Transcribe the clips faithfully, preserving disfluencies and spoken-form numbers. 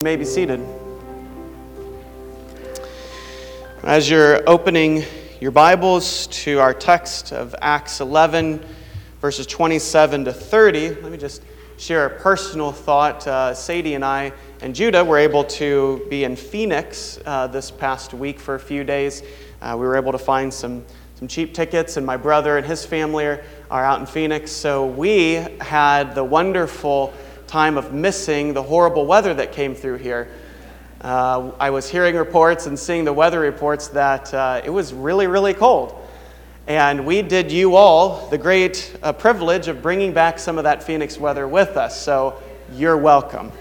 You may be seated. As you're opening your Bibles to our text of Acts eleven, verses twenty-seven to thirty, let me just share a personal thought. Uh, Sadie and I and Judah were able to be in Phoenix uh, this past week for a few days. Uh, we were able to find some, some cheap tickets, and my brother and his family are, are out in Phoenix. So we had the wonderful time of missing the horrible weather that came through here. Uh, I was hearing reports and seeing the weather reports that uh, it was really, really cold. And we did you all the great uh, privilege of bringing back some of that Phoenix weather with us. So you're welcome.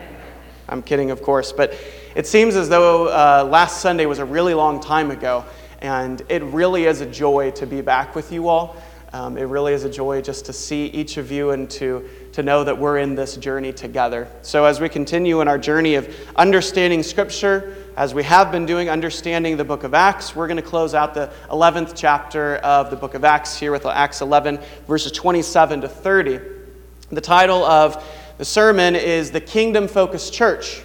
I'm kidding, of course. But it seems as though uh, last Sunday was a really long time ago. And it really is a joy to be back with you all. Um, it really is a joy just to see each of you and to, to know that we're in this journey together. So as we continue in our journey of understanding Scripture, as we have been doing, understanding the book of Acts, we're going to close out the eleventh chapter of the book of Acts here with Acts eleven, verses twenty-seven to thirty. The title of the sermon is The Kingdom-Focused Church.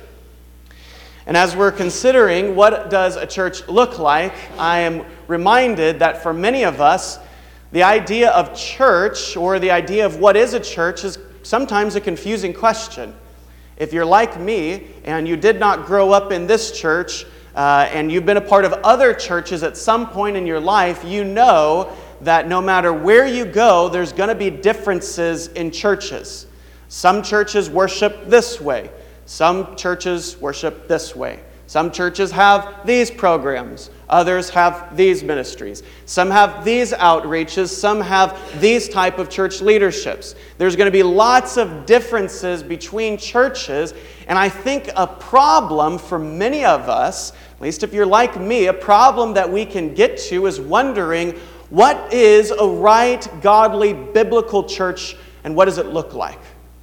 And as we're considering what does a church look like, I am reminded that for many of us, the idea of church, or the idea of what is a church, is sometimes a confusing question. If you're like me, and you did not grow up in this church, uh, and you've been a part of other churches at some point in your life, you know that no matter where you go, there's going to be differences in churches. Some churches worship this way. Some churches worship this way. Some churches have these programs. Others have these ministries. Some have these outreaches. Some have these type of church leaderships. There's going to be lots of differences between churches. And I think a problem for many of us, at least if you're like me, a problem that we can get to is wondering, what is a right, godly, biblical church, and what does it look like?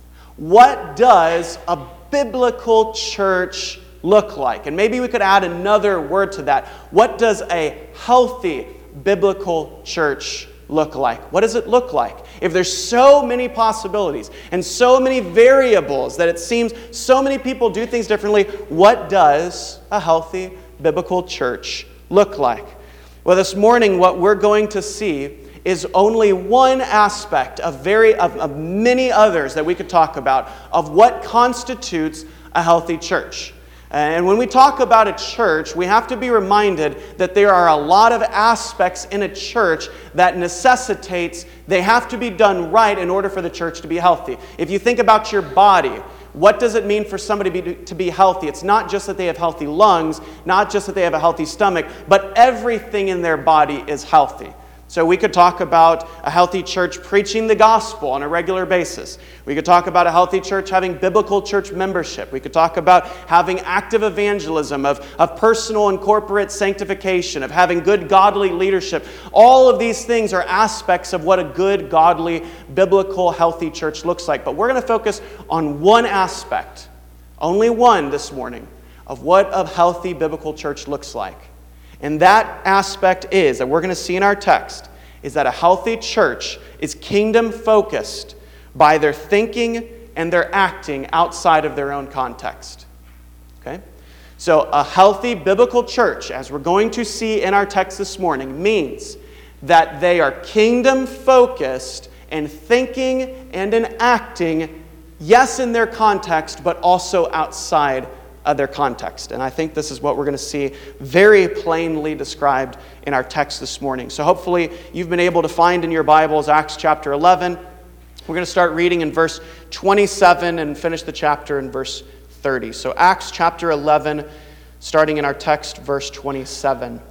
What does a biblical church look like? And maybe we could add another word to that. What does a healthy biblical church look like? What does it look like? If there's so many possibilities and so many variables that it seems so many people do things differently, what does a healthy biblical church look like? Well, this morning what we're going to see is only one aspect of very of, of many others that we could talk about of what constitutes a healthy church. And when we talk about a church, we have to be reminded that there are a lot of aspects in a church that necessitates they have to be done right in order for the church to be healthy. If you think about your body, what does it mean for somebody to be, to be healthy? It's not just that they have healthy lungs, not just that they have a healthy stomach, but everything in their body is healthy. So we could talk about a healthy church preaching the gospel on a regular basis. We could talk about a healthy church having biblical church membership. We could talk about having active evangelism, of, of personal and corporate sanctification, of having good godly leadership. All of these things are aspects of what a good, godly, biblical, healthy church looks like. But we're going to focus on one aspect, only one this morning, of what a healthy biblical church looks like. And that aspect is, that we're going to see in our text, is that a healthy church is kingdom-focused by their thinking and their acting outside of their own context. Okay? So a healthy biblical church, as we're going to see in our text this morning, means that they are kingdom-focused in thinking and in acting, yes, in their context, but also outside of their context. And I think this is what we're going to see very plainly described in our text this morning. So hopefully you've been able to find in your Bibles Acts chapter eleven. We're going to start reading in verse twenty-seven and finish the chapter in verse thirty. So Acts chapter eleven, starting in our text, verse twenty-seven.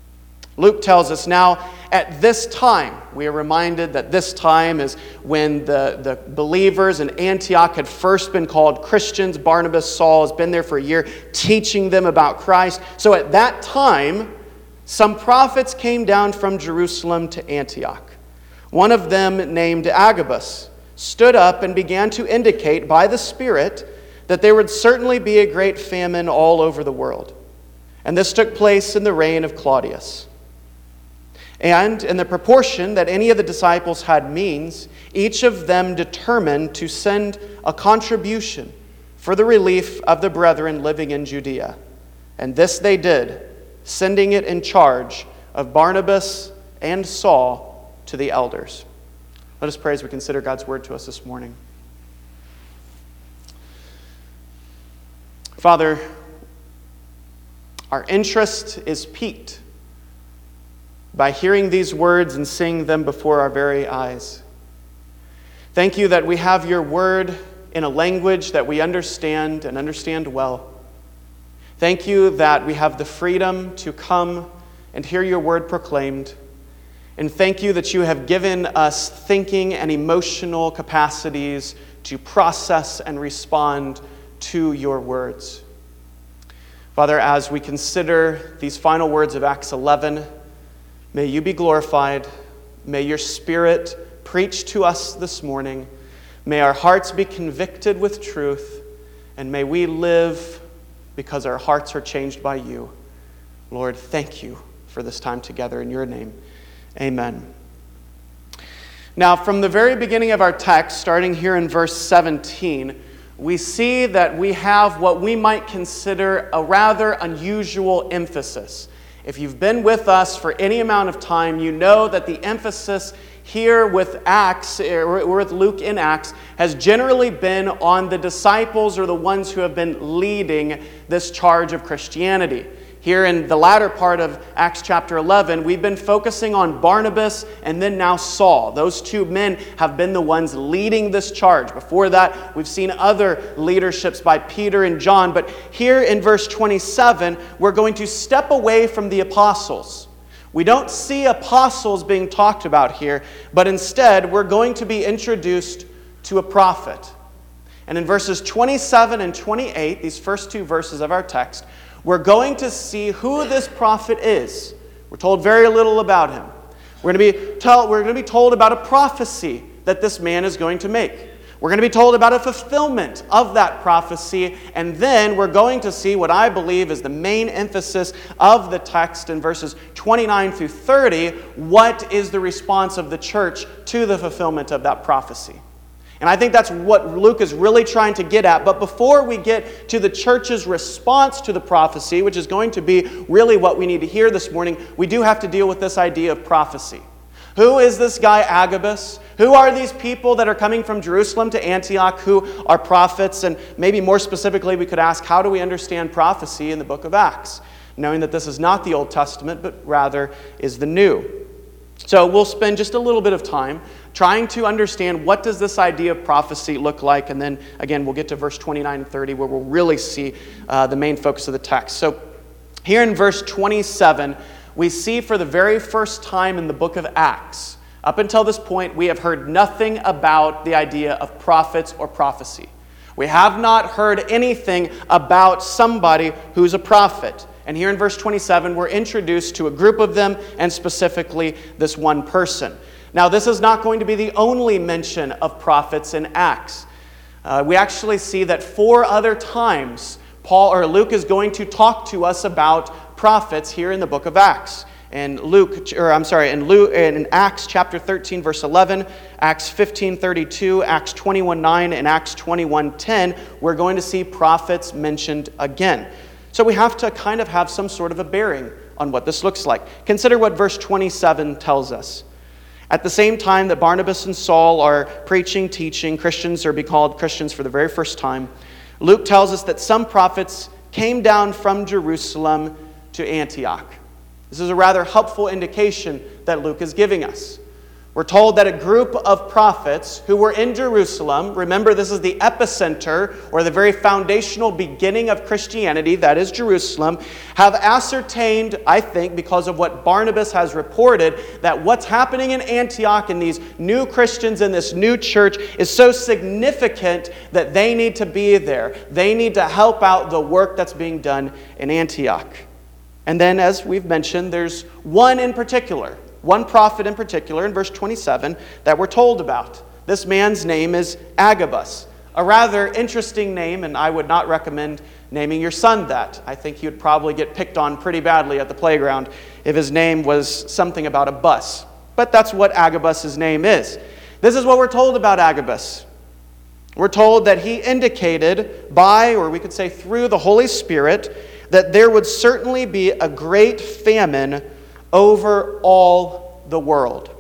Luke tells us, now at this time, we are reminded that this time is when the, the believers in Antioch had first been called Christians. Barnabas, Saul, has been there for a year teaching them about Christ. So at that time, some prophets came down from Jerusalem to Antioch. One of them, named Agabus, stood up and began to indicate by the Spirit that there would certainly be a great famine all over the world. And this took place in the reign of Claudius. And in the proportion that any of the disciples had means, each of them determined to send a contribution for the relief of the brethren living in Judea. And this they did, sending it in charge of Barnabas and Saul to the elders. Let us pray as we consider God's word to us this morning. Father, our interest is piqued by hearing these words and seeing them before our very eyes. Thank you that we have your word in a language that we understand and understand well. Thank you that we have the freedom to come and hear your word proclaimed. And thank you that you have given us thinking and emotional capacities to process and respond to your words. Father, as we consider these final words of Acts eleven, may you be glorified. May your Spirit preach to us this morning. May our hearts be convicted with truth, and may we live because our hearts are changed by you. Lord, thank you for this time together in your name. Amen. Now, from the very beginning of our text, starting here in verse seventeen, we see that we have what we might consider a rather unusual emphasis. If you've been with us for any amount of time, you know that the emphasis here with Acts, or with Luke in Acts, has generally been on the disciples or the ones who have been leading this charge of Christianity. Here in the latter part of Acts chapter eleven, we've been focusing on Barnabas and then now Saul. Those two men have been the ones leading this charge. Before that, we've seen other leaderships by Peter and John. But here in verse twenty-seven, we're going to step away from the apostles. We don't see apostles being talked about here, but instead we're going to be introduced to a prophet. And in verses twenty-seven and twenty-eight, these first two verses of our text, we're going to see who this prophet is. We're told very little about him. We're going to be told, we're going to be told about a prophecy that this man is going to make. We're going to be told about a fulfillment of that prophecy, and then we're going to see what I believe is the main emphasis of the text in verses twenty-nine through thirty. What is the response of the church to the fulfillment of that prophecy? And I think that's what Luke is really trying to get at. But before we get to the church's response to the prophecy, which is going to be really what we need to hear this morning, we do have to deal with this idea of prophecy. Who is this guy Agabus? Who are these people that are coming from Jerusalem to Antioch who are prophets? And maybe more specifically, we could ask, how do we understand prophecy in the book of Acts? Knowing that this is not the Old Testament, but rather is the New. So we'll spend just a little bit of time trying to understand what does this idea of prophecy look like. And then, again, we'll get to verse twenty-nine and thirty where we'll really see uh, the main focus of the text. So here in verse twenty-seven, we see for the very first time in the book of Acts, up until this point, we have heard nothing about the idea of prophets or prophecy. We have not heard anything about somebody who's a prophet. And here in verse twenty-seven, we're introduced to a group of them, and specifically this one person. Now, this is not going to be the only mention of prophets in Acts. Uh, we actually see that four other times Paul or Luke is going to talk to us about prophets here in the book of Acts. In Luke, or I'm sorry, in Luke, in Acts chapter thirteen, verse eleven, Acts fifteen thirty-two, Acts twenty-one nine, and Acts twenty-one ten, we're going to see prophets mentioned again. So we have to kind of have some sort of a bearing on what this looks like. Consider what verse twenty-seven tells us. At the same time that Barnabas and Saul are preaching, teaching, Christians, or be called Christians for the very first time, Luke tells us that some prophets came down from Jerusalem to Antioch. This is a rather helpful indication that Luke is giving us. We're told that a group of prophets who were in Jerusalem, remember this is the epicenter or the very foundational beginning of Christianity, that is Jerusalem, have ascertained, I think, because of what Barnabas has reported, that what's happening in Antioch and these new Christians in this new church is so significant that they need to be there. They need to help out the work that's being done in Antioch. And then, as we've mentioned, there's one in particular, one prophet in particular in verse twenty-seven that we're told about. This man's name is Agabus, a rather interesting name, and I would not recommend naming your son that. I think he would probably get picked on pretty badly at the playground if his name was something about a bus. But that's what Agabus' name is. This is what we're told about Agabus. We're told that he indicated by, or we could say through the Holy Spirit, that there would certainly be a great famine over all the world.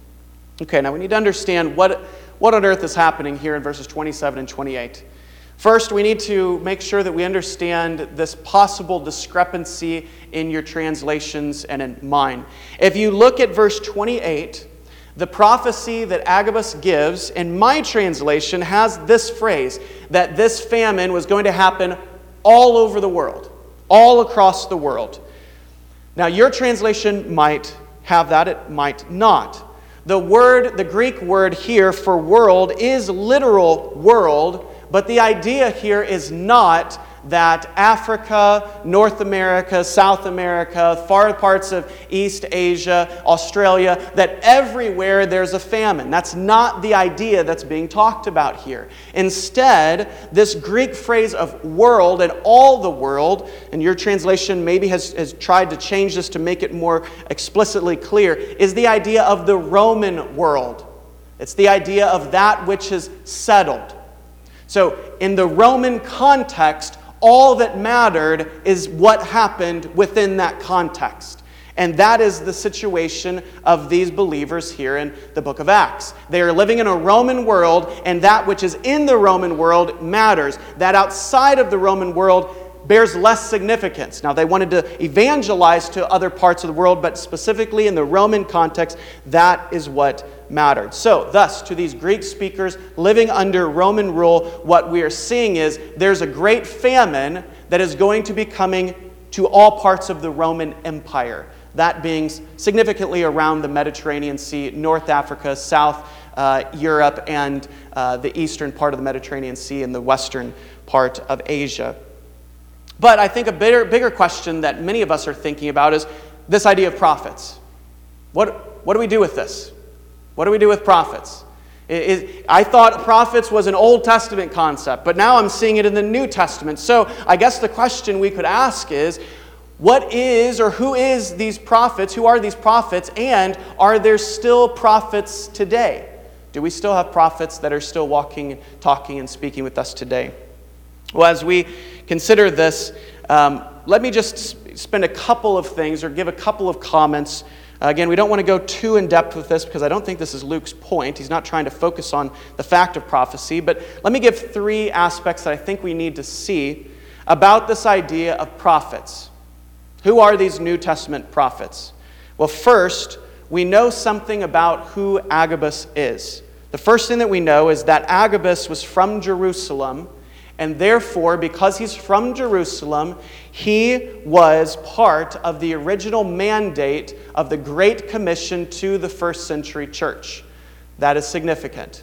Okay, now we need to understand what, what on earth is happening here in verses twenty-seven and twenty-eight. First, we need to make sure that we understand this possible discrepancy in your translations and in mine. If you look at verse twenty-eight, the prophecy that Agabus gives, in my translation, has this phrase, that this famine was going to happen all over the world, all across the world. Now, your translation might have that, it might not. The word, the Greek word here for world is literal world, but the idea here is not that Africa, North America, South America, far parts of East Asia, Australia, that everywhere there's a famine. That's not the idea that's being talked about here. Instead, this Greek phrase of world and all the world, and your translation maybe has, has tried to change this to make it more explicitly clear, is the idea of the Roman world. It's the idea of that which is settled. So, in the Roman context, all that mattered is what happened within that context. And that is the situation of these believers here in the book of Acts. They are living in a Roman world, and that which is in the Roman world matters. That outside of the Roman world bears less significance. Now, they wanted to evangelize to other parts of the world, but specifically in the Roman context, that is what mattered. So, thus, to these Greek speakers living under Roman rule, what we are seeing is there's a great famine that is going to be coming to all parts of the Roman Empire. That being significantly around the Mediterranean Sea, North Africa, South uh, Europe, and uh, the eastern part of the Mediterranean Sea and the western part of Asia. But I think a bigger, bigger question that many of us are thinking about is this idea of prophets. What, what do we do with this? What do we do with prophets? It, it, I thought prophets was an Old Testament concept, but now I'm seeing it in the New Testament. So I guess the question we could ask is, what is or who is these prophets? Who are these prophets? And are there still prophets today? Do we still have prophets that are still walking, talking, and speaking with us today? Well, as we consider this, um, let me just spend a couple of things or give a couple of comments. Uh, again, we don't want to go too in-depth with this because I don't think this is Luke's point. He's not trying to focus on the fact of prophecy. But let me give three aspects that I think we need to see about this idea of prophets. Who are these New Testament prophets? Well, first, we know something about who Agabus is. The first thing that we know is that Agabus was from Jerusalem, and therefore, because he's from Jerusalem, he was part of the original mandate of the Great Commission to the first century church. That is significant.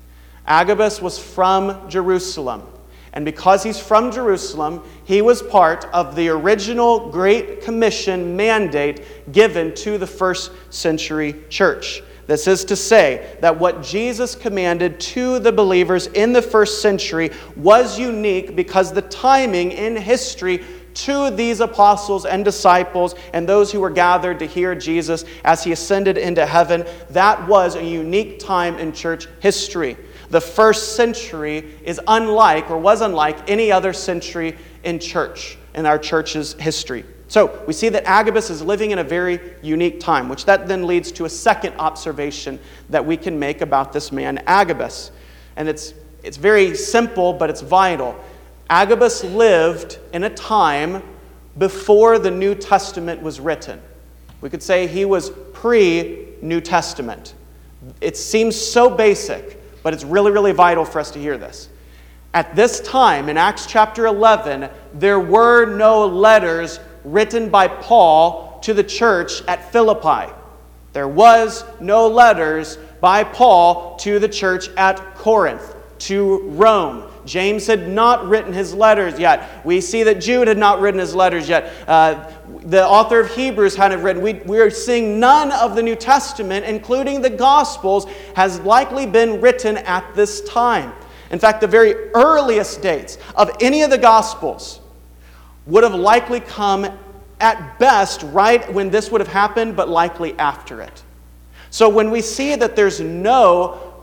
Agabus was from Jerusalem. And because he's from Jerusalem, he was part of the original Great Commission mandate given to the first century church. This is to say that what Jesus commanded to the believers in the first century was unique because the timing in history to these apostles and disciples and those who were gathered to hear Jesus as he ascended into heaven, that was a unique time in church history. The first century is unlike or was unlike any other century in church, in our church's history. So we see that Agabus is living in a very unique time, which that then leads to a second observation that we can make about this man Agabus. And it's, it's very simple, but it's vital. Agabus lived in a time before the New Testament was written. We could say he was pre-New Testament. It seems so basic, but it's really, really vital for us to hear this. At this time, in Acts chapter eleven, there were no letters written by Paul to the church at Philippi. There was no letters by Paul to the church at Corinth, to Rome. James had not written his letters yet. We see that Jude had not written his letters yet. Uh, the author of Hebrews hadn't written. We, we are seeing none of the New Testament, including the Gospels, has likely been written at this time. In fact, the very earliest dates of any of the Gospels would have likely come at best right when this would have happened, but likely after it. So when we see that there's no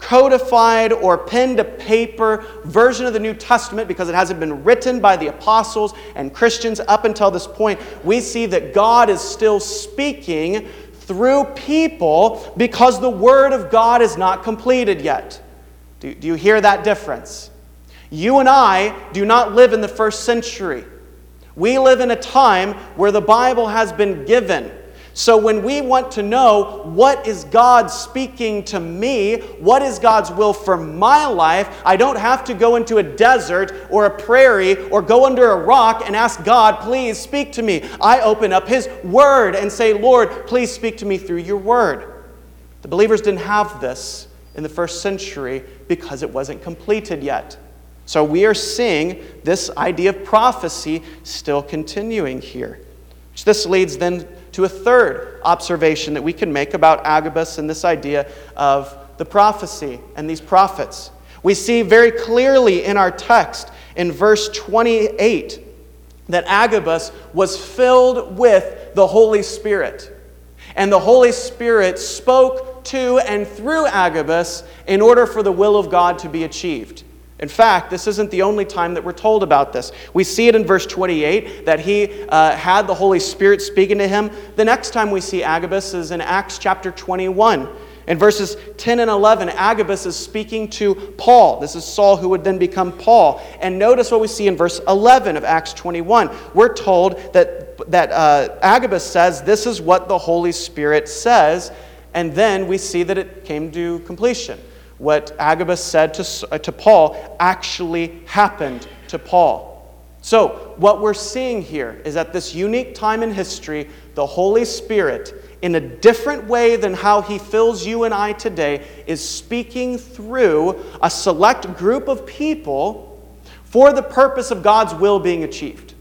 codified or pen to paper version of the New Testament, because it hasn't been written by the apostles and Christians up until this point, we see that God is still speaking through people because the Word of God is not completed yet. Do, do you hear that difference? You and I do not live in the first century. We live in a time where the Bible has been given. So when we want to know what is God speaking to me, what is God's will for my life, I don't have to go into a desert or a prairie or go under a rock and ask God, please speak to me. I open up His Word and say, Lord, please speak to me through your Word. The believers didn't have this in the first century because it wasn't completed yet. So we are seeing this idea of prophecy still continuing here. So this leads then to a third observation that we can make about Agabus and this idea of the prophecy and these prophets. We see very clearly in our text in verse twenty-eight that Agabus was filled with the Holy Spirit. And the Holy Spirit spoke to and through Agabus in order for the will of God to be achieved. In fact, this isn't the only time that we're told about this. We see it in verse twenty-eight, that he uh, had the Holy Spirit speaking to him. The next time we see Agabus is in Acts chapter twenty-one. In verses ten and eleven, Agabus is speaking to Paul. This is Saul, who would then become Paul. And notice what we see in verse eleven of Acts twenty-one. We're told that, that uh, Agabus says, this is what the Holy Spirit says. And then we see that it came to completion. What Agabus said to, uh, to Paul actually happened to Paul. So what we're seeing here is at this unique time in history, the Holy Spirit, in a different way than how He fills you and I today, is speaking through a select group of people for the purpose of God's will being achieved.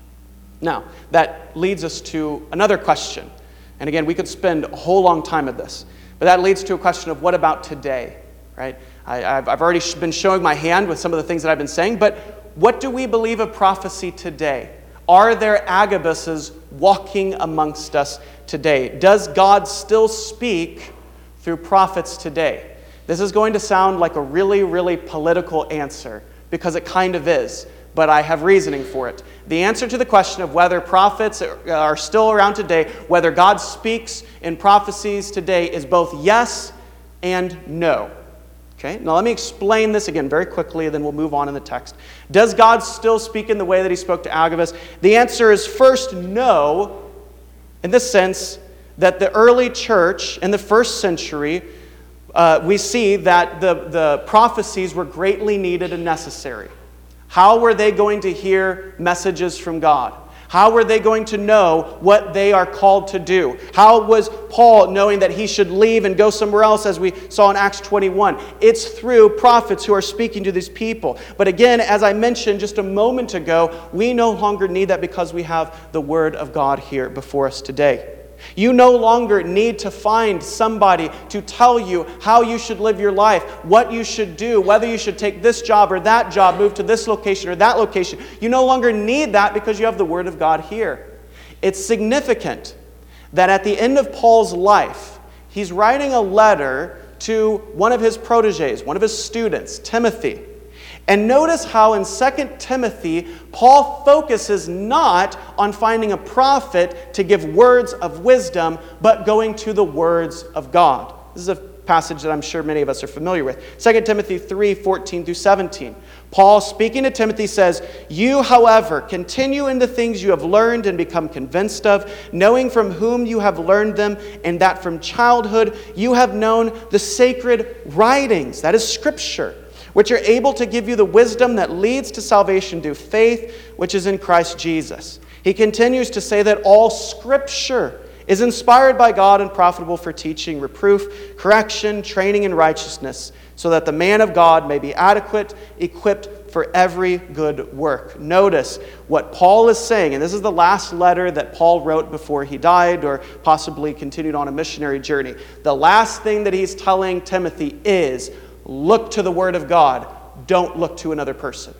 Now, that leads us to another question. And again, we could spend a whole long time at this. But that leads to a question of what about today? Right? I, I've, I've already been showing my hand with some of the things that I've been saying, but what do we believe of prophecy today? Are there Agabuses walking amongst us today? Does God still speak through prophets today? This is going to sound like a really, really political answer, because it kind of is, but I have reasoning for it. The answer to the question of whether prophets are still around today, whether God speaks in prophecies today, is both yes and no. Okay, now let me explain this again very quickly, and then we'll move on in the text. Does God still speak in the way that He spoke to Agabus? The answer is first no, in the sense that the early church in the first century, uh, we see that the, the prophecies were greatly needed and necessary. How were they going to hear messages from God? How were they going to know what they are called to do? How was Paul knowing that he should leave and go somewhere else, as we saw in Acts twenty-one? It's through prophets who are speaking to these people. But again, as I mentioned just a moment ago, we no longer need that because we have the Word of God here before us today. You no longer need to find somebody to tell you how you should live your life, what you should do, whether you should take this job or that job, move to this location or that location. You no longer need that because you have the Word of God here. It's significant that at the end of Paul's life, he's writing a letter to one of his proteges, one of his students, Timothy. And notice how in Second Timothy, Paul focuses not on finding a prophet to give words of wisdom, but going to the words of God. This is a passage that I'm sure many of us are familiar with. Second Timothy three, fourteen through seventeen. Paul, speaking to Timothy, says, "You, however, continue in the things you have learned and become convinced of, knowing from whom you have learned them, and that from childhood you have known the sacred writings," that is Scripture, "which are able to give you the wisdom that leads to salvation through faith, which is in Christ Jesus." He continues to say that all Scripture is inspired by God and profitable for teaching, reproof, correction, training in righteousness, so that the man of God may be adequate, equipped for every good work. Notice what Paul is saying, and this is the last letter that Paul wrote before he died or possibly continued on a missionary journey. The last thing that he's telling Timothy is, look to the Word of God. Don't look to another person.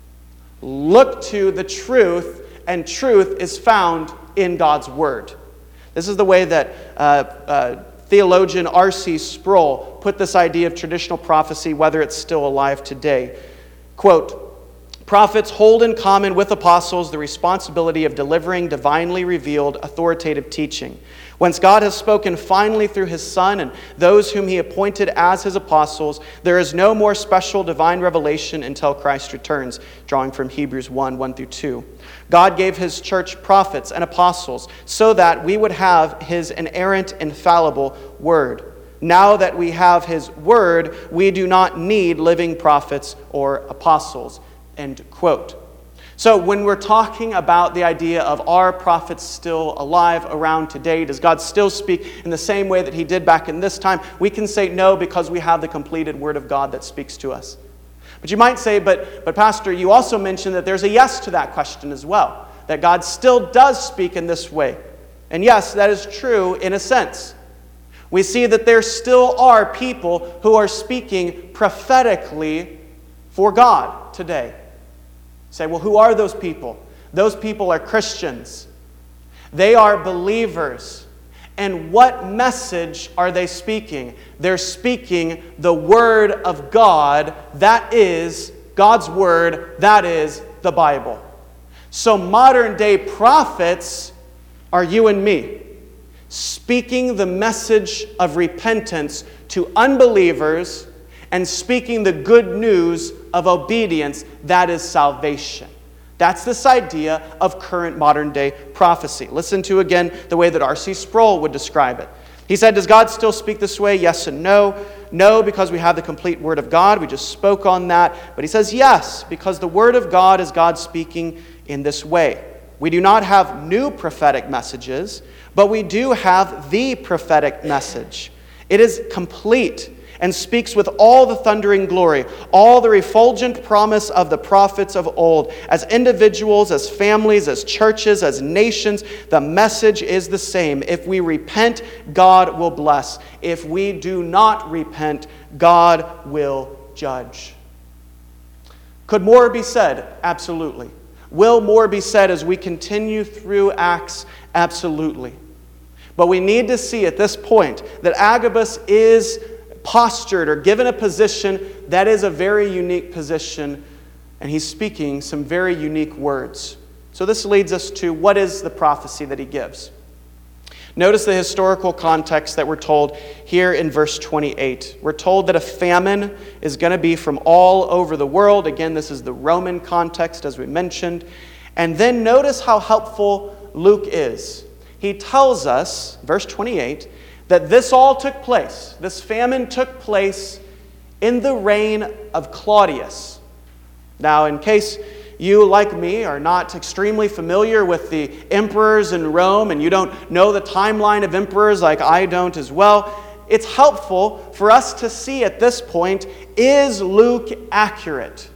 Look to the truth, and truth is found in God's Word. This is the way that uh, uh, theologian R C Sproul put this idea of traditional prophecy, whether it's still alive today. Quote, prophets hold in common with apostles the responsibility of delivering divinely revealed authoritative teaching. Whence God has spoken finally through his Son and those whom he appointed as his apostles, there is no more special divine revelation until Christ returns, drawing from Hebrews one, one through two. God gave his church prophets and apostles so that we would have his inerrant, infallible word. Now that we have his word, we do not need living prophets or apostles. End quote. So when we're talking about the idea of are prophets still alive around today, does God still speak in the same way that he did back in this time? We can say no because we have the completed word of God that speaks to us. But you might say, but, but Pastor, you also mentioned that there's a yes to that question as well, that God still does speak in this way. And yes, that is true in a sense. We see that there still are people who are speaking prophetically for God today. Say, well, who are those people? Those people are Christians. They are believers. And what message are they speaking? They're speaking the Word of God. That is God's Word. That is the Bible. So modern day prophets are you and me, speaking the message of repentance to unbelievers and speaking the good news of obedience, that is salvation. That's this idea of current modern day prophecy. Listen to again the way that R C Sproul would describe it. He said, does God still speak this way? Yes and no. No, because we have the complete Word of God. We just spoke on that. But he says yes, because the Word of God is God speaking in this way. We do not have new prophetic messages, but we do have the prophetic message. It is complete and speaks with all the thundering glory, all the refulgent promise of the prophets of old. As individuals, as families, as churches, as nations, the message is the same. If we repent, God will bless. If we do not repent, God will judge. Could more be said? Absolutely. Will more be said as we continue through Acts? Absolutely. But we need to see at this point that Agabus is postured or given a position that is a very unique position, and he's speaking some very unique words. So this leads us to what is the prophecy that he gives. Notice the historical context that we're told here in verse twenty-eight. We're told that a famine is going to be from all over the world. Again, this is the Roman context, as we mentioned. And then notice how helpful Luke is. He tells us, verse twenty-eight, that this all took place, this famine took place in the reign of Claudius. Now, in case you, like me, are not extremely familiar with the emperors in Rome, and you don't know the timeline of emperors like I don't as well, it's helpful for us to see at this point, is Luke accurate?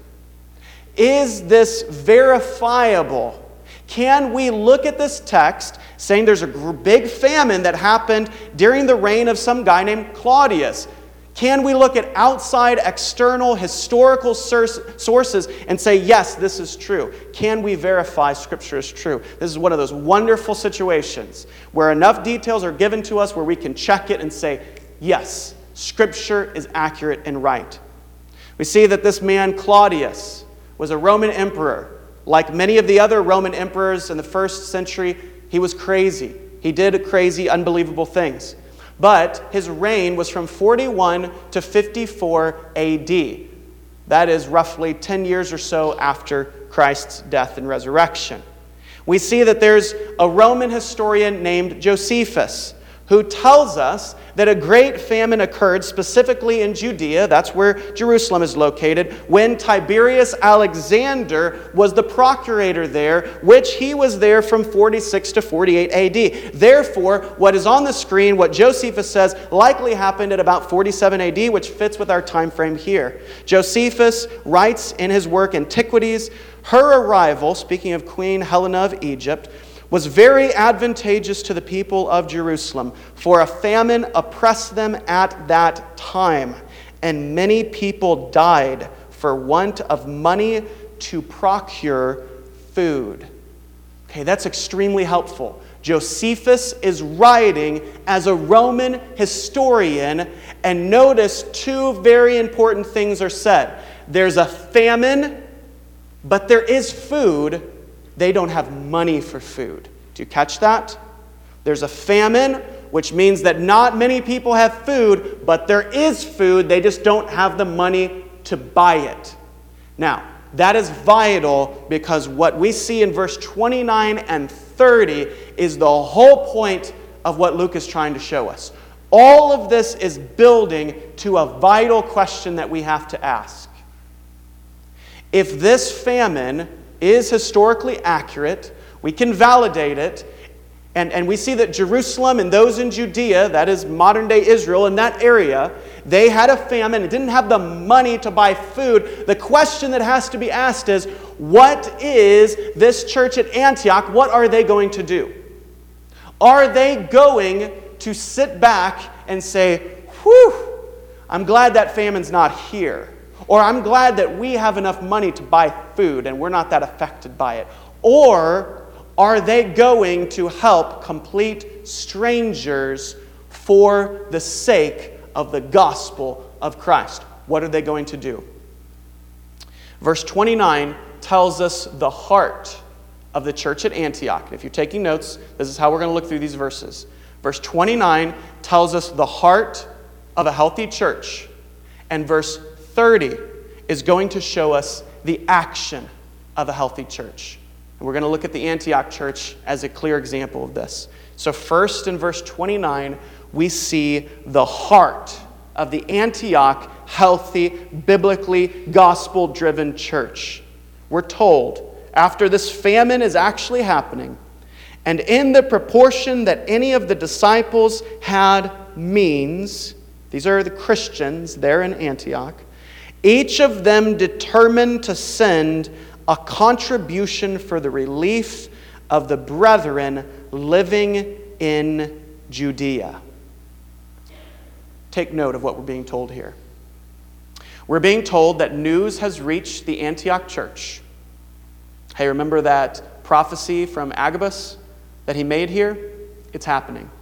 Is this verifiable? Can we look at this text saying there's a big famine that happened during the reign of some guy named Claudius? Can we look at outside, external, historical sources and say, yes, this is true? Can we verify Scripture is true? This is one of those wonderful situations where enough details are given to us where we can check it and say, yes, Scripture is accurate and right. We see that this man, Claudius, was a Roman emperor. Like many of the other Roman emperors in the first century, he was crazy. He did crazy, unbelievable things. But his reign was from forty-one to fifty-four A D. That is roughly ten years or so after Christ's death and resurrection. We see that there's a Roman historian named Josephus who tells us that a great famine occurred specifically in Judea, that's where Jerusalem is located, when Tiberius Alexander was the procurator there, which he was there from forty-six to forty-eight A D. Therefore, what is on the screen, what Josephus says, likely happened at about forty-seven A D, which fits with our time frame here. Josephus writes in his work Antiquities, her arrival, speaking of Queen Helena of Egypt, was very advantageous to the people of Jerusalem, for a famine oppressed them at that time, and many people died for want of money to procure food. Okay, that's extremely helpful. Josephus is writing as a Roman historian, and notice two very important things are said. There's a famine, but there is food. They don't have money for food. Do you catch that? There's a famine, which means that not many people have food, but there is food. They just don't have the money to buy it. Now, that is vital because what we see in verse twenty-nine and thirty is the whole point of what Luke is trying to show us. All of this is building to a vital question that we have to ask. If this famine is historically accurate, we can validate it, and, and we see that Jerusalem and those in Judea, that is modern-day Israel, in that area, they had a famine and didn't have the money to buy food. The question that has to be asked is, what is this church at Antioch, what are they going to do? Are they going to sit back and say, whew, I'm glad that famine's not here. Or I'm glad that we have enough money to buy food and we're not that affected by it. Or are they going to help complete strangers for the sake of the gospel of Christ? What are they going to do? Verse twenty-nine tells us the heart of the church at Antioch. If you're taking notes, this is how we're going to look through these verses. Verse twenty-nine tells us the heart of a healthy church. And verse thirty is going to show us the action of a healthy church. And we're going to look at the Antioch church as a clear example of this. So first in verse twenty-nine, we see the heart of the Antioch healthy, biblically gospel-driven church. We're told, after this famine is actually happening, and in the proportion that any of the disciples had means, these are the Christians there in Antioch, each of them determined to send a contribution for the relief of the brethren living in Judea. Take note of what we're being told here. We're being told that news has reached the Antioch church. Hey, remember that prophecy from Agabus that he made here? It's happening.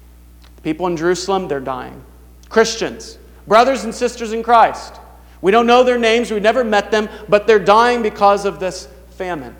The people in Jerusalem, they're dying. Christians, brothers and sisters in Christ. We don't know their names, we've never met them, but they're dying because of this famine.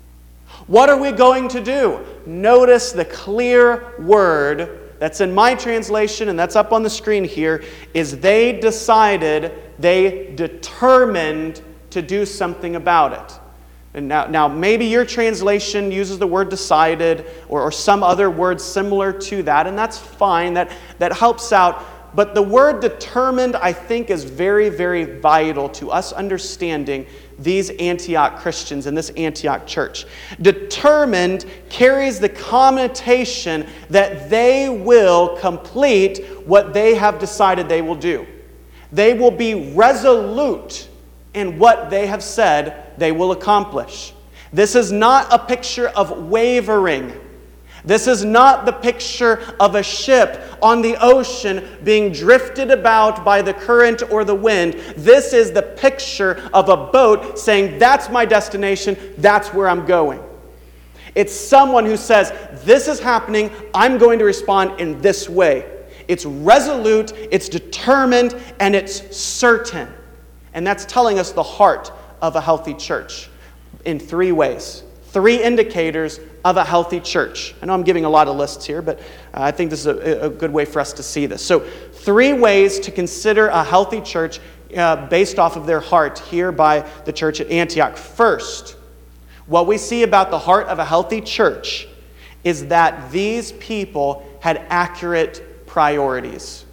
What are we going to do? Notice the clear word that's in my translation, and that's up on the screen here, is they decided, they determined to do something about it. And now, now maybe your translation uses the word decided or, or some other word similar to that, and that's fine, that, that helps out. But the word determined, I think, is very, very vital to us understanding these Antioch Christians in this Antioch church. Determined carries the connotation that they will complete what they have decided they will do. They will be resolute in what they have said they will accomplish. This is not a picture of wavering. This is not the picture of a ship on the ocean being drifted about by the current or the wind. This is the picture of a boat saying, that's my destination, that's where I'm going. It's someone who says, this is happening, I'm going to respond in this way. It's resolute, it's determined, and it's certain. And that's telling us the heart of a healthy church in three ways. Three indicators of a healthy church. I know I'm giving a lot of lists here, but I think this is a, a good way for us to see this. So, three ways to consider a healthy church uh, based off of their heart here by the church at Antioch. First, what we see about the heart of a healthy church is that these people had accurate priorities.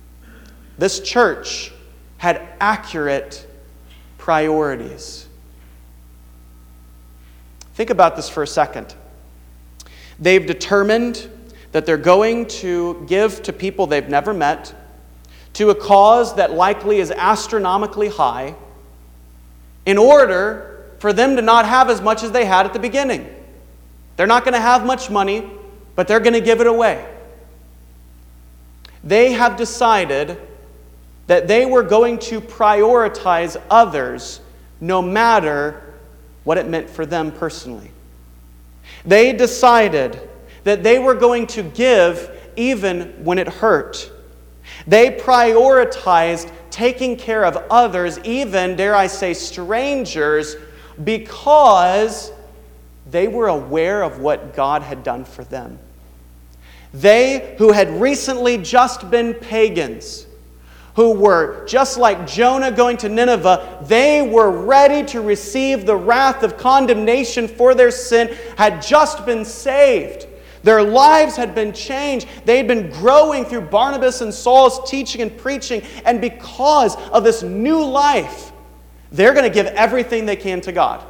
This church had accurate priorities. Think about this for a second. They've determined that they're going to give to people they've never met, to a cause that likely is astronomically high, in order for them to not have as much as they had at the beginning. They're not going to have much money, but they're going to give it away. They have decided that they were going to prioritize others no matter what it meant for them personally. They decided that they were going to give even when it hurt. They prioritized taking care of others, even, dare I say, strangers, because they were aware of what God had done for them. They who had recently just been pagans, who were just like Jonah going to Nineveh, they were ready to receive the wrath of condemnation for their sin, had just been saved. Their lives had been changed. They had been growing through Barnabas and Saul's teaching and preaching, and because of this new life, they're going to give everything they can to God.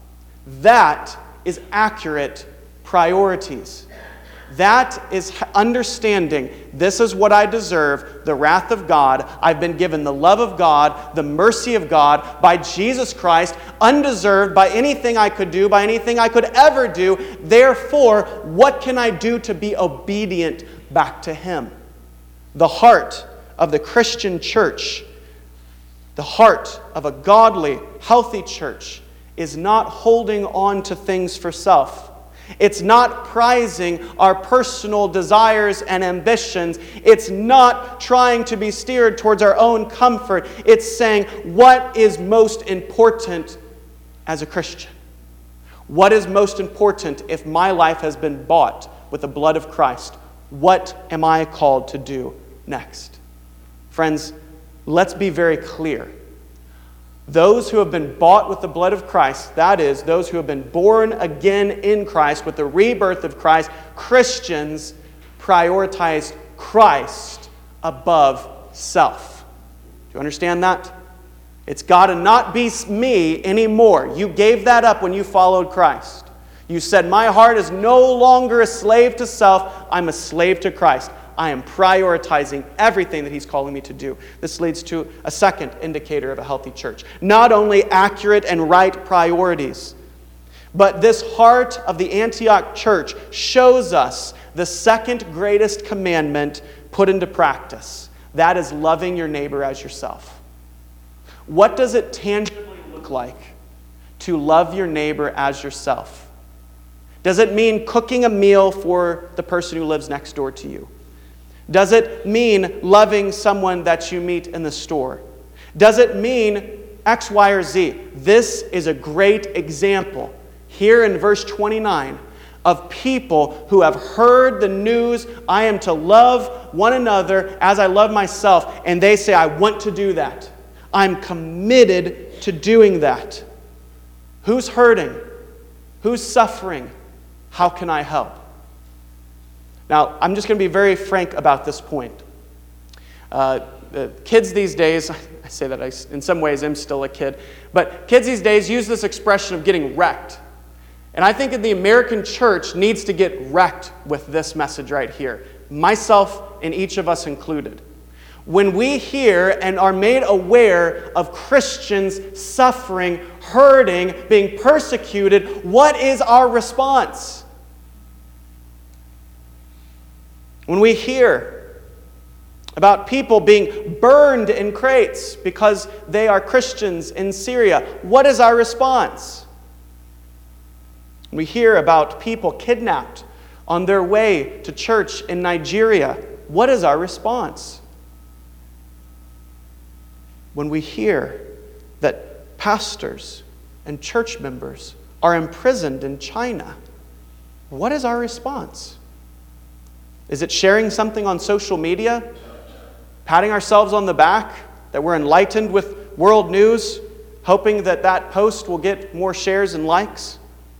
That is accurate priorities. That is understanding, this is what I deserve, the wrath of God. I've been given the love of God, the mercy of God by Jesus Christ, undeserved by anything I could do, by anything I could ever do. Therefore, what can I do to be obedient back to Him? The heart of the Christian church, the heart of a godly, healthy church, is not holding on to things for self. It's not prizing our personal desires and ambitions. It's not trying to be steered towards our own comfort. It's saying, what is most important as a Christian? What is most important if my life has been bought with the blood of Christ? What am I called to do next? Friends, let's be very clear. Those who have been bought with the blood of Christ, that is, those who have been born again in Christ with the rebirth of Christ, Christians prioritize Christ above self. Do you understand that? It's got to not be me anymore. You gave that up when you followed Christ. You said, my heart is no longer a slave to self. I'm a slave to Christ. I am prioritizing everything that He's calling me to do. This leads to a second indicator of a healthy church. Not only accurate and right priorities, but this heart of the Antioch church shows us the second greatest commandment put into practice. That is loving your neighbor as yourself. What does it tangibly look like to love your neighbor as yourself? Does it mean cooking a meal for the person who lives next door to you? Does it mean loving someone that you meet in the store? Does it mean X, Y, or Z? This is a great example here in verse twenty-nine of people who have heard the news, I am to love one another as I love myself, and they say, I want to do that. I'm committed to doing that. Who's hurting? Who's suffering? How can I help? Now, I'm just going to be very frank about this point. Uh, the kids these days, I say that I, in some ways I'm still a kid, but kids these days use this expression of getting wrecked. And I think that the American church needs to get wrecked with this message right here, myself and each of us included. When we hear and are made aware of Christians suffering, hurting, being persecuted, what is our response? When we hear about people being burned in crates because they are Christians in Syria, what is our response? When we hear about people kidnapped on their way to church in Nigeria, what is our response? When we hear that pastors and church members are imprisoned in China, what is our response? Is it sharing something on social media? Patting ourselves on the back that we're enlightened with world news, hoping that that post will get more shares and likes?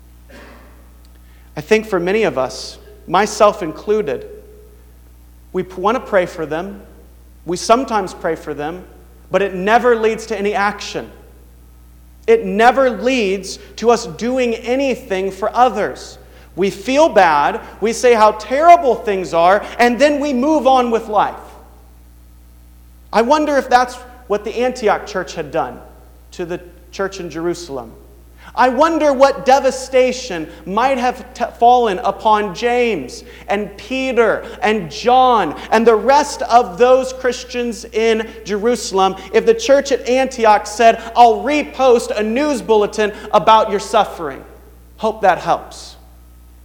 I think for many of us, myself included, we want to pray for them. We sometimes pray for them, but it never leads to any action. It never leads to us doing anything for others. We feel bad, we say how terrible things are, and then we move on with life. I wonder if that's what the Antioch church had done to the church in Jerusalem. I wonder what devastation might have t- fallen upon James and Peter and John and the rest of those Christians in Jerusalem if the church at Antioch said, I'll repost a news bulletin about your suffering. Hope that helps.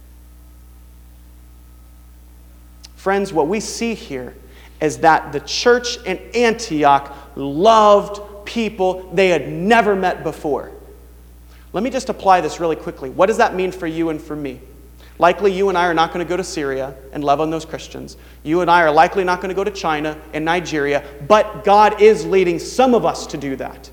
Friends, what we see here is that the church in Antioch loved people they had never met before. Let me just apply this really quickly. What does that mean for you and for me? Likely you and I are not going to go to Syria and love on those Christians. You and I are likely not going to go to China and Nigeria, but God is leading some of us to do that.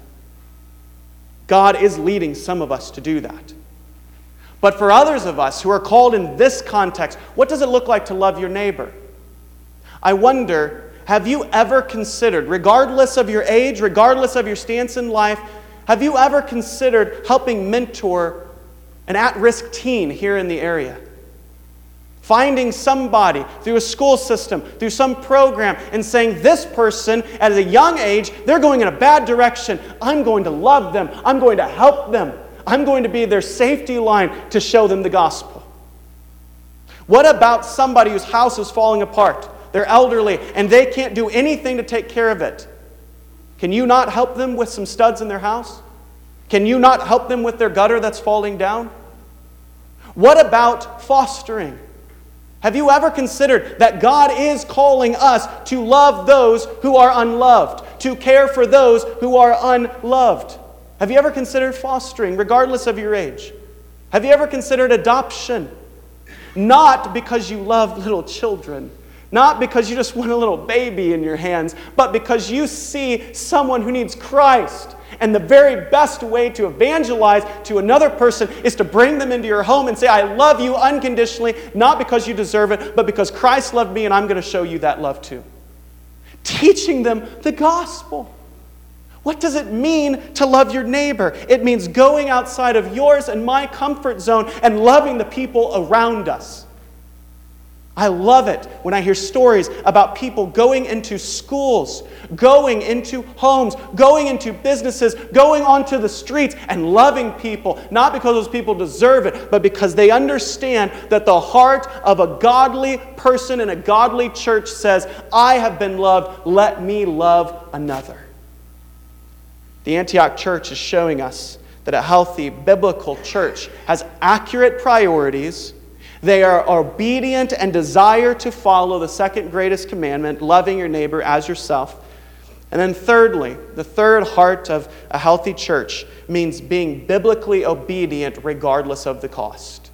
God is leading some of us to do that. But for others of us who are called in this context, what does it look like to love your neighbor? I wonder, have you ever considered, regardless of your age, regardless of your stance in life, have you ever considered helping mentor an at-risk teen here in the area? Finding somebody through a school system, through some program, and saying, this person, at a young age, they're going in a bad direction. I'm going to love them. I'm going to help them. I'm going to be their safety line to show them the gospel. What about somebody whose house is falling apart? They're elderly, and they can't do anything to take care of it. Can you not help them with some studs in their house? Can you not help them with their gutter that's falling down? What about fostering? Have you ever considered that God is calling us to love those who are unloved, to care for those who are unloved? Have you ever considered fostering, regardless of your age? Have you ever considered adoption? Not because you love little children, not because you just want a little baby in your hands, but because you see someone who needs Christ. And the very best way to evangelize to another person is to bring them into your home and say, I love you unconditionally, not because you deserve it, but because Christ loved me and I'm going to show you that love too. Teaching them the gospel. What does it mean to love your neighbor? It means going outside of yours and my comfort zone and loving the people around us. I love it when I hear stories about people going into schools, going into homes, going into businesses, going onto the streets and loving people, not because those people deserve it, but because they understand that the heart of a godly person in a godly church says, I have been loved, let me love another. The Antioch church is showing us that a healthy biblical church has accurate priorities. They are obedient and desire to follow the second greatest commandment, loving your neighbor as yourself. And then thirdly, the third heart of a healthy church means being biblically obedient regardless of the cost.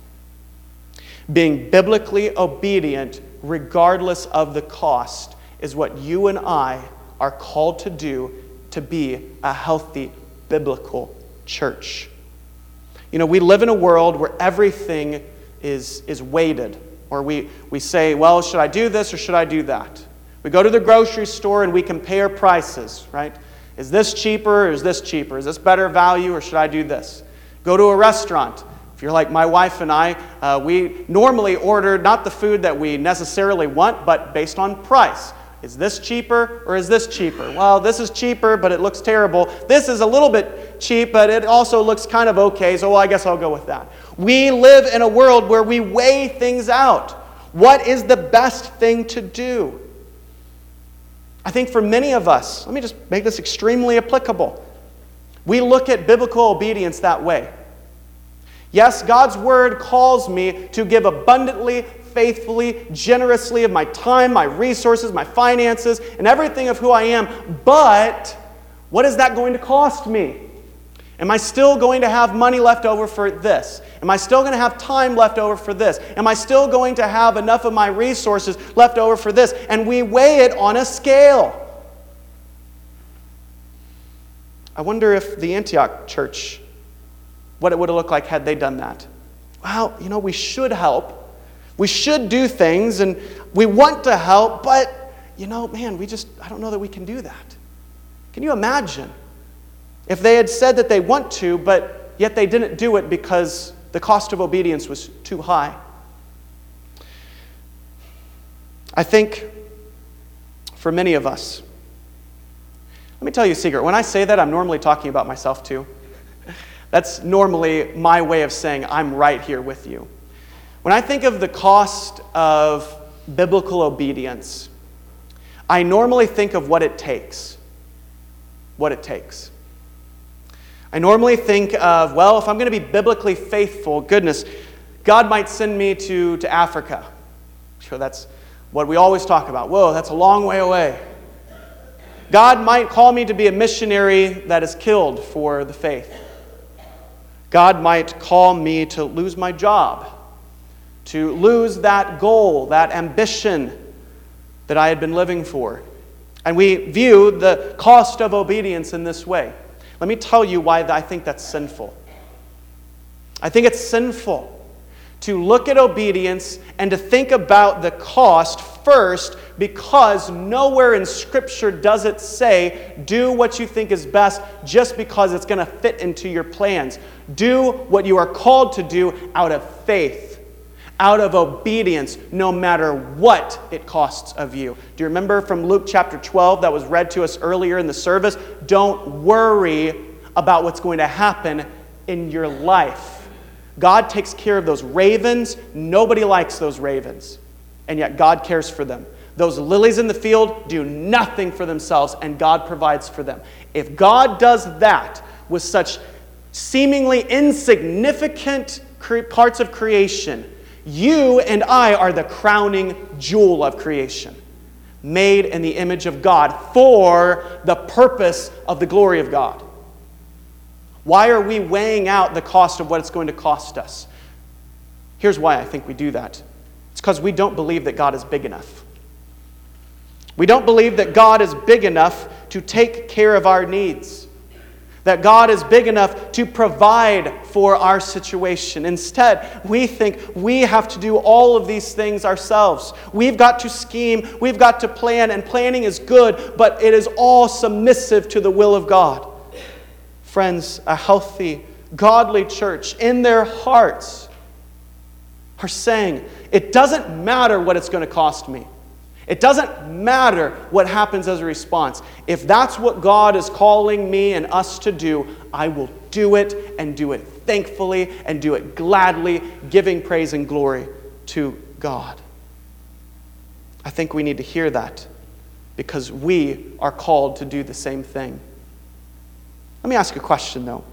Being biblically obedient regardless of the cost is what you and I are called to do to be a healthy biblical church. You know, we live in a world where everything is, is weighted. Or we, we say, well, should I do this or should I do that? We go to the grocery store and we compare prices, right? Is this cheaper or is this cheaper? Is this better value or should I do this? Go to a restaurant. If you're like my wife and I, uh, we normally order not the food that we necessarily want, but based on price. Is this cheaper or is this cheaper? Well, this is cheaper, but it looks terrible. This is a little bit cheap, but it also looks kind of okay, so well, I guess I'll go with that. We live in a world where we weigh things out. What is the best thing to do? I think for many of us, let me just make this extremely applicable. We look at biblical obedience that way. Yes, God's word calls me to give abundantly, faithfully, generously of my time, my resources, my finances, and everything of who I am. But what is that going to cost me? Am I still going to have money left over for this? Am I still going to have time left over for this? Am I still going to have enough of my resources left over for this? And we weigh it on a scale. I wonder if the Antioch church, what it would have looked like had they done that. Well, you know, we should help. We should do things, and we want to help, but, you know, man, we just, I don't know that we can do that. Can you imagine if they had said that they want to, but yet they didn't do it because the cost of obedience was too high? I think for many of us, let me tell you a secret. When I say that, I'm normally talking about myself too. That's normally my way of saying I'm right here with you. When I think of the cost of biblical obedience, I normally think of what it takes. What it takes. I normally think of, well, if I'm going to be biblically faithful, goodness, God might send me to, to Africa. Sure, that's what we always talk about. Whoa, that's a long way away. God might call me to be a missionary that is killed for the faith. God might call me to lose my job, to lose that goal, that ambition that I had been living for. And we view the cost of obedience in this way. Let me tell you why I think that's sinful. I think it's sinful to look at obedience and to think about the cost first, because nowhere in Scripture does it say, do what you think is best just because it's going to fit into your plans. Do what you are called to do out of faith, out of obedience, no matter what it costs of you. Do you remember from Luke chapter twelve that was read to us earlier in the service? Don't worry about what's going to happen in your life. God takes care of those ravens. Nobody likes those ravens, and yet God cares for them. Those lilies in the field do nothing for themselves, and God provides for them. If God does that with such seemingly insignificant parts of creation, you and I are the crowning jewel of creation, made in the image of God for the purpose of the glory of God. Why are we weighing out the cost of what it's going to cost us? Here's why I think we do that. It's because we don't believe that God is big enough. We don't believe that God is big enough to take care of our needs, that God is big enough to provide for our situation. Instead, we think we have to do all of these things ourselves. We've got to scheme, we've got to plan, and planning is good, but it is all submissive to the will of God. Friends, a healthy, godly church in their hearts are saying, it doesn't matter what it's going to cost me. It doesn't matter what happens as a response. If that's what God is calling me and us to do, I will do it, and do it thankfully, and do it gladly, giving praise and glory to God. I think we need to hear that, because we are called to do the same thing. Let me ask a question, though.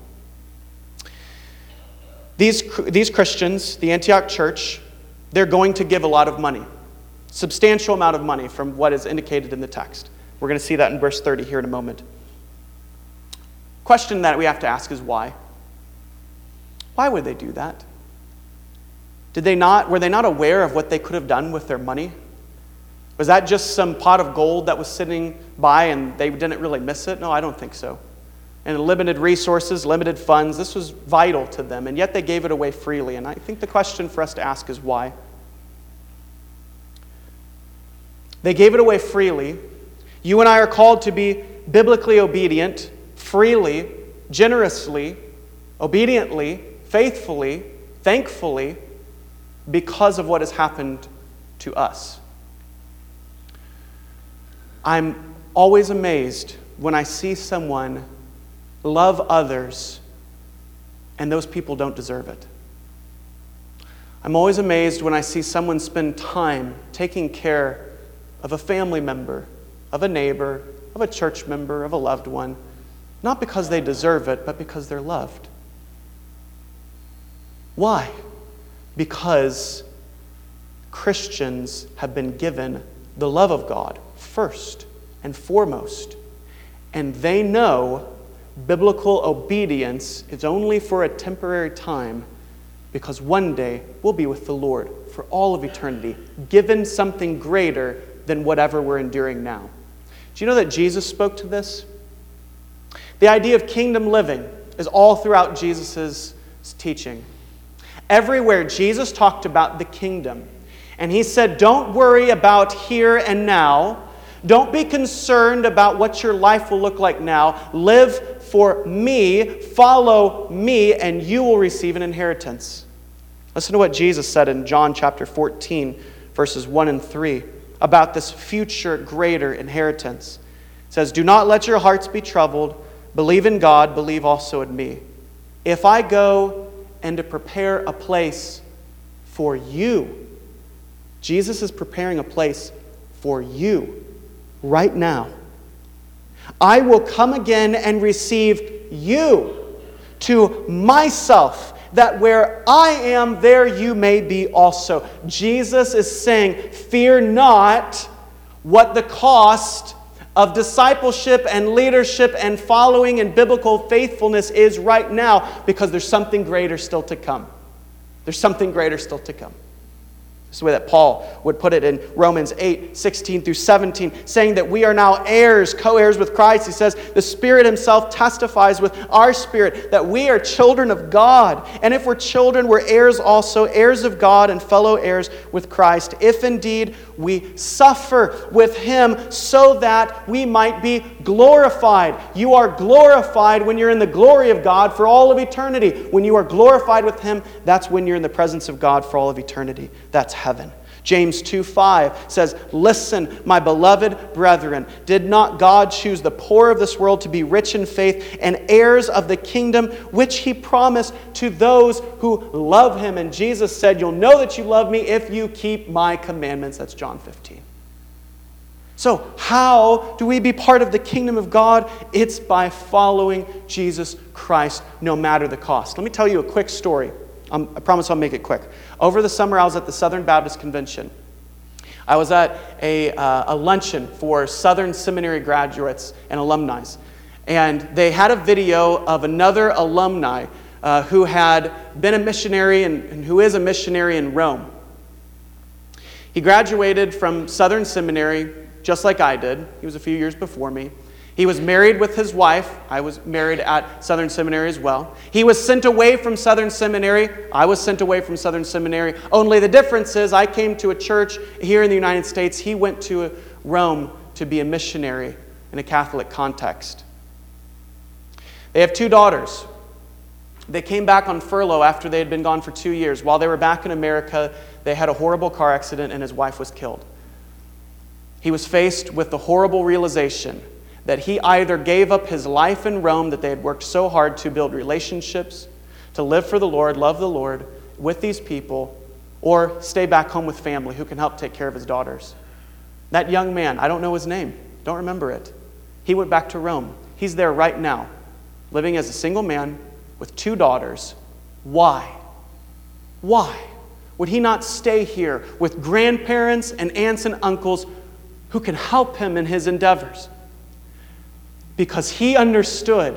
These, these Christians, the Antioch church, they're going to give a lot of money. Substantial amount of money from what is indicated in the text. We're going to see that in verse thirty here in a moment. Question that we have to ask is why? Why would they do that? Did they not, were they not aware of what they could have done with their money? Was that just some pot of gold that was sitting by and they didn't really miss it? No, I don't think so. And limited resources, limited funds, this was vital to them, and yet they gave it away freely. And I think the question for us to ask is why? They gave it away freely. You and I are called to be biblically obedient, freely, generously, obediently, faithfully, thankfully, because of what has happened to us. I'm always amazed when I see someone love others and those people don't deserve it. I'm always amazed when I see someone spend time taking care of a family member, of a neighbor, of a church member, of a loved one, not because they deserve it, but because they're loved. Why? Because Christians have been given the love of God first and foremost, and they know biblical obedience is only for a temporary time, because one day we'll be with the Lord for all of eternity, given something greater than whatever we're enduring now. Do you know that Jesus spoke to this? The idea of kingdom living is all throughout Jesus' teaching. Everywhere Jesus talked about the kingdom, and he said, don't worry about here and now. Don't be concerned about what your life will look like now. Live for me, follow me, and you will receive an inheritance. Listen to what Jesus said in John chapter fourteen, verses one and three, about this future greater inheritance. It says, do not let your hearts be troubled. Believe in God, believe also in me. If I go and to prepare a place for you, Jesus is preparing a place for you right now. I will come again and receive you to myself, that where I am, there you may be also. Jesus is saying, fear not what the cost of discipleship and leadership and following and biblical faithfulness is right now, because there's something greater still to come. There's something greater still to come. This is the way that Paul would put it in Romans eight, sixteen through seventeen, saying that we are now heirs, co-heirs with Christ. He says, the Spirit himself testifies with our spirit that we are children of God. And if we're children, we're heirs also, heirs of God and fellow heirs with Christ, if indeed we suffer with him, so that we might be glorified. You are glorified when you're in the glory of God for all of eternity. When you are glorified with him, that's when you're in the presence of God for all of eternity. That's heaven. James two five says, listen, my beloved brethren, did not God choose the poor of this world to be rich in faith and heirs of the kingdom which he promised to those who love him? And Jesus said, you'll know that you love me if you keep my commandments. That's John fifteen. So how do we be part of the kingdom of God? It's by following Jesus Christ, no matter the cost. Let me tell you a quick story. Um, I promise I'll make it quick. Over the summer, I was at the Southern Baptist Convention. I was at a, uh, a luncheon for Southern Seminary graduates and alumni. And they had a video of another alumni uh, who had been a missionary and, and who is a missionary in Rome. He graduated from Southern Seminary just like I did. He was a few years before me. He was married with his wife. I was married at Southern Seminary as well. He was sent away from Southern Seminary. I was sent away from Southern Seminary. Only the difference is I came to a church here in the United States. He went to Rome to be a missionary in a Catholic context. They have two daughters. They came back on furlough after they had been gone for two years. While they were back in America, they had a horrible car accident and his wife was killed. He was faced with the horrible realization that he either gave up his life in Rome that they had worked so hard to build relationships, to live for the Lord, love the Lord with these people, or stay back home with family who can help take care of his daughters. That young man, I don't know his name, don't remember it. He went back to Rome. He's there right now, living as a single man with two daughters. Why? Why would he not stay here with grandparents and aunts and uncles who can help him in his endeavors? Because he understood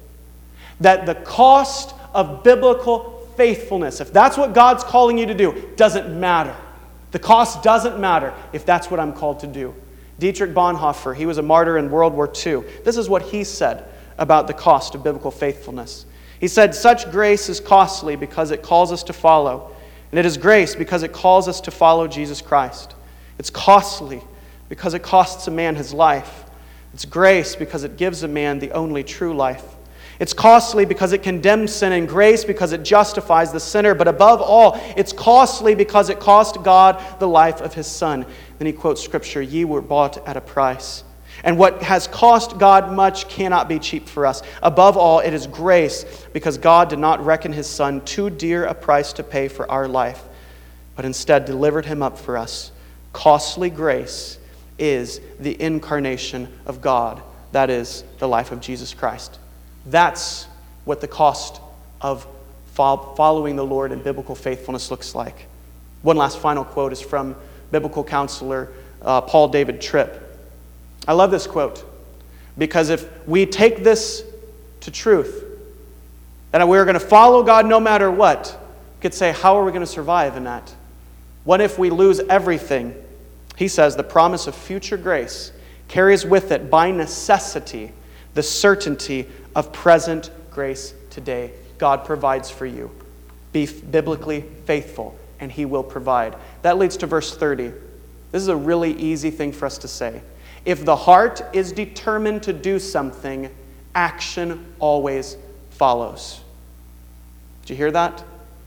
that the cost of biblical faithfulness, if that's what God's calling you to do, doesn't matter. The cost doesn't matter if that's what I'm called to do. Dietrich Bonhoeffer, he was a martyr in World War Two. This is what he said about the cost of biblical faithfulness. He said, such grace is costly because it calls us to follow. And it is grace because it calls us to follow Jesus Christ. It's costly because it costs a man his life. It's grace because it gives a man the only true life. It's costly because it condemns sin, and grace because it justifies the sinner. But above all, it's costly because it cost God the life of his Son. Then he quotes Scripture, ye were bought at a price. And what has cost God much cannot be cheap for us. Above all, it is grace because God did not reckon his Son too dear a price to pay for our life, but instead delivered him up for us. Costly grace is the incarnation of God. That is the life of Jesus Christ. That's what the cost of following the Lord in biblical faithfulness looks like. One last final quote is from biblical counselor uh, Paul David Tripp. I love this quote because if we take this to truth, that we're going to follow God no matter what, we could say, how are we going to survive in that? What if we lose everything? He says the promise of future grace carries with it by necessity the certainty of present grace today. God provides for you. Be biblically faithful and he will provide. That leads to verse thirty. This is a really easy thing for us to say. If the heart is determined to do something, action always follows. Did you hear that?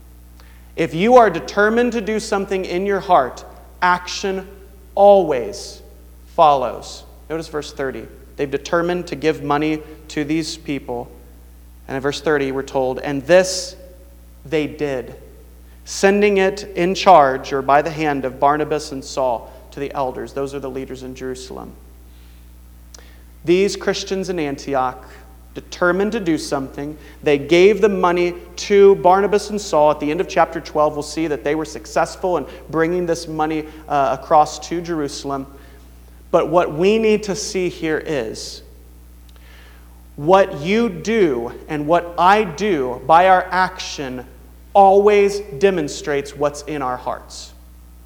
If you are determined to do something in your heart, action always follows. Notice verse thirty. They've determined to give money to these people. And in verse thirty, we're told, and this they did, sending it in charge or by the hand of Barnabas and Saul to the elders. Those are the leaders in Jerusalem. These Christians in Antioch, determined to do something. They gave the money to Barnabas and Saul. At the end of chapter twelve, we'll see that they were successful in bringing this money uh, across to Jerusalem. But what we need to see here is what you do and what I do by our action always demonstrates what's in our hearts.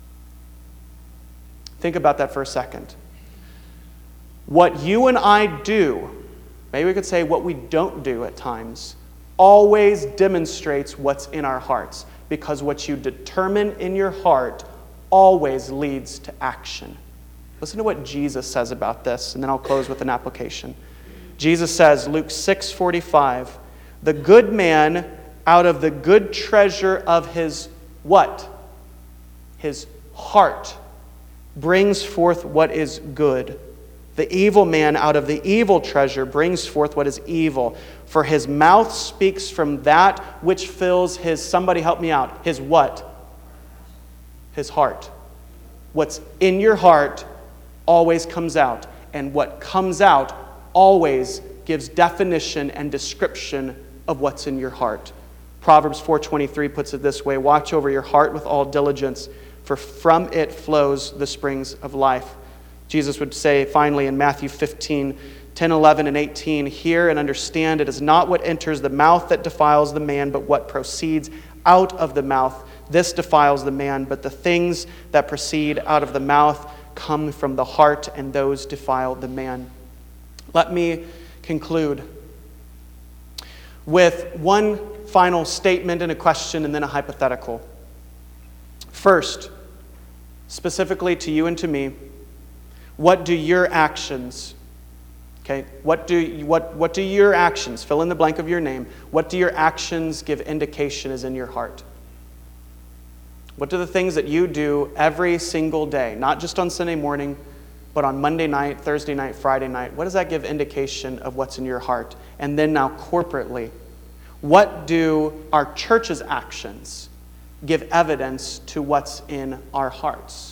Think about that for a second. What you and I do, maybe we could say what we don't do at times, always demonstrates what's in our hearts, because what you determine in your heart always leads to action. Listen to what Jesus says about this, and then I'll close with an application. Jesus says, Luke six forty-five, the good man out of the good treasure of his what? His heart brings forth what is good. The evil man out of the evil treasure brings forth what is evil. For his mouth speaks from that which fills his, somebody help me out, his what? His heart. What's in your heart always comes out. And what comes out always gives definition and description of what's in your heart. Proverbs four twenty-three puts it this way, watch over your heart with all diligence, for from it flows the springs of life. Jesus would say finally in Matthew fifteen, ten, eleven, and eighteen, hear and understand it is not what enters the mouth that defiles the man, but what proceeds out of the mouth. This defiles the man, but the things that proceed out of the mouth come from the heart, and those defile the man. Let me conclude with one final statement and a question and then a hypothetical. First, specifically to you and to me, what do your actions, okay, what do, what, what do your actions, fill in the blank of your name, what do your actions give indication is in your heart? What do the things that you do every single day, not just on Sunday morning, but on Monday night, Thursday night, Friday night, what does that give indication of what's in your heart? And then now corporately, what do our church's actions give evidence to what's in our hearts?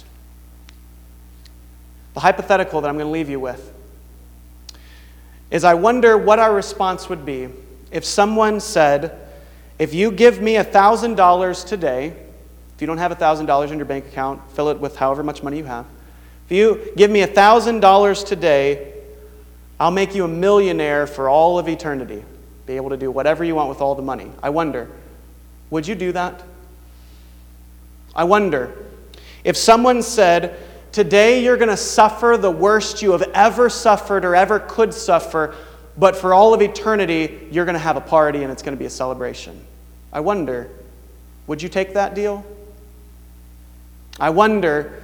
The hypothetical that I'm going to leave you with is I wonder what our response would be if someone said, if you give me one thousand dollars today, if you don't have one thousand dollars in your bank account, fill it with however much money you have. If you give me one thousand dollars today, I'll make you a millionaire for all of eternity. Be able to do whatever you want with all the money. I wonder, would you do that? I wonder, if someone said, today you're going to suffer the worst you have ever suffered or ever could suffer, but for all of eternity, you're going to have a party and it's going to be a celebration. I wonder, would you take that deal? I wonder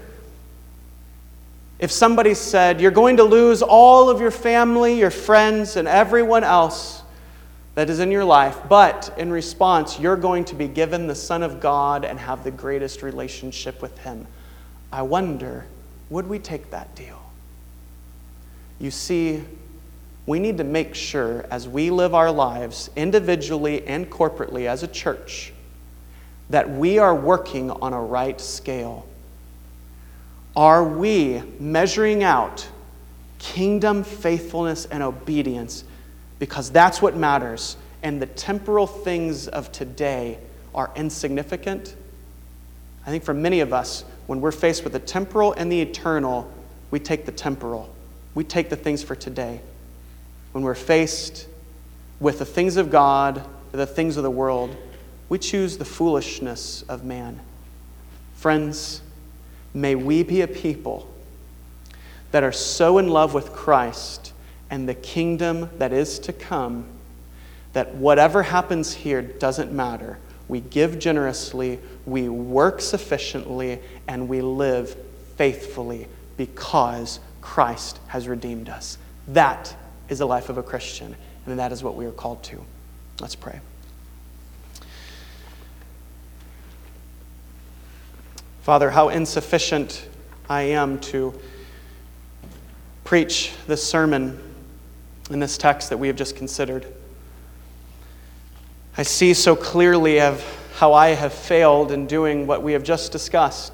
if somebody said, you're going to lose all of your family, your friends, and everyone else that is in your life, but in response, you're going to be given the Son of God and have the greatest relationship with Him. I wonder, would we take that deal? You see, we need to make sure as we live our lives individually and corporately as a church that we are working on a right scale. Are we measuring out kingdom faithfulness and obedience? Because that's what matters, and the temporal things of today are insignificant. I think for many of us, when we're faced with the temporal and the eternal, we take the temporal. We take the things for today. When we're faced with the things of God, the things of the world, we choose the foolishness of man. Friends, may we be a people that are so in love with Christ and the kingdom that is to come, that whatever happens here doesn't matter. We give generously, we work sufficiently, and we live faithfully because Christ has redeemed us. That is the life of a Christian, and that is what we are called to. Let's pray. Father, how insufficient I am to preach this sermon in this text that we have just considered. I see so clearly of how I have failed in doing what we have just discussed.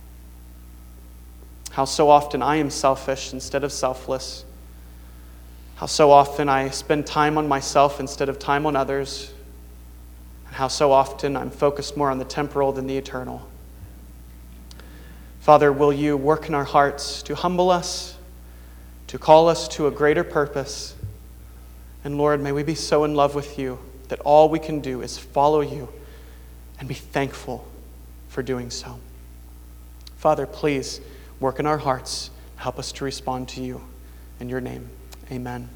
How so often I am selfish instead of selfless. how so often I spend time on myself instead of time on others, and how so often I'm focused more on the temporal than the eternal. Father, will you work in our hearts to humble us, to call us to a greater purpose? And Lord, may we be so in love with you that all we can do is follow you and be thankful for doing so. Father, please work in our hearts. Help us to respond to you. In your name, amen.